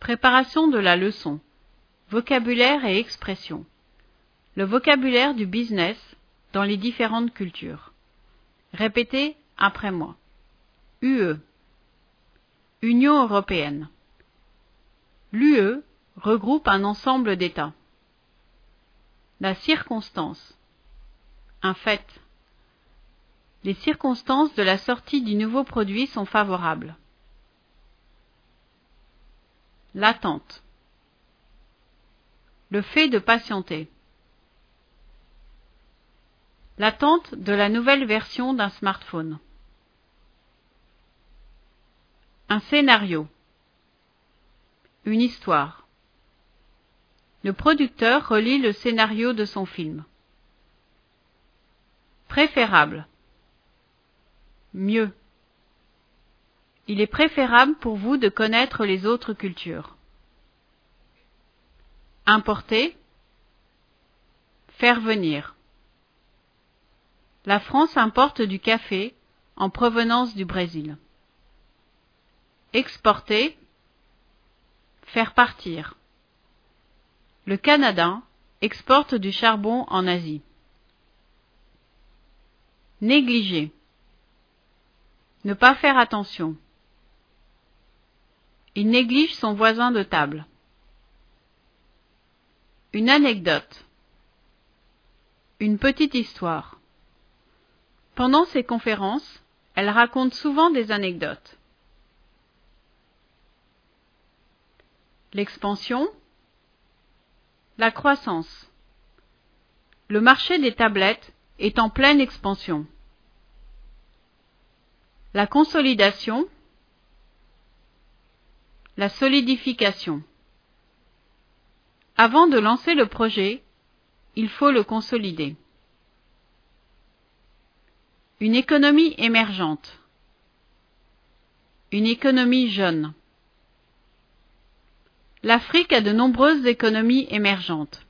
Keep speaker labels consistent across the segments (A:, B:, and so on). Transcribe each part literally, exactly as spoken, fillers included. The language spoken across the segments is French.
A: Préparation de la leçon. Vocabulaire et expression. Le vocabulaire du business dans les différentes cultures. Répétez après moi. U E. Union européenne. L'U E regroupe un ensemble d'États. La circonstance. Un fait. Les circonstances de la sortie du nouveau produit sont favorables. L'attente. Le fait de patienter. L'attente de la nouvelle version d'un smartphone. Un scénario. Une histoire. Le producteur relit le scénario de son film. Préférable. Mieux. Il est préférable pour vous de connaître les autres cultures. Importer. Faire venir. La France importe du café en provenance du Brésil. Exporter. Faire partir. Le Canada exporte du charbon en Asie. Négliger. Ne pas faire attention. Il néglige son voisin de table. Une anecdote. Une petite histoire. Pendant ses conférences, elle raconte souvent des anecdotes. L'expansion. La croissance. Le marché des tablettes est en pleine expansion. La consolidation. La solidification. Avant de lancer le projet, il faut le consolider. Une économie émergente. Une économie jeune. L'Afrique a de nombreuses économies émergentes.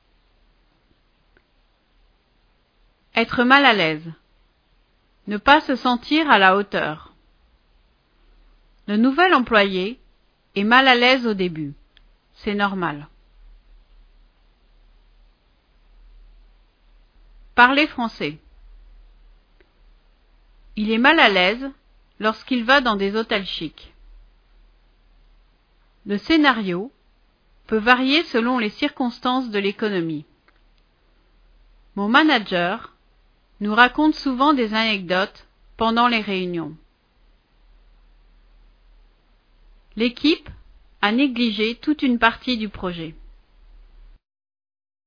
A: Être mal à l'aise. Ne pas se sentir à la hauteur. Le nouvel employé est mal à l'aise au début. C'est normal. Parler français. Il est mal à l'aise lorsqu'il va dans des hôtels chics. Le scénario peut varier selon les circonstances de l'économie. Mon manager nous raconte souvent des anecdotes pendant les réunions. L'équipe a négligé toute une partie du projet.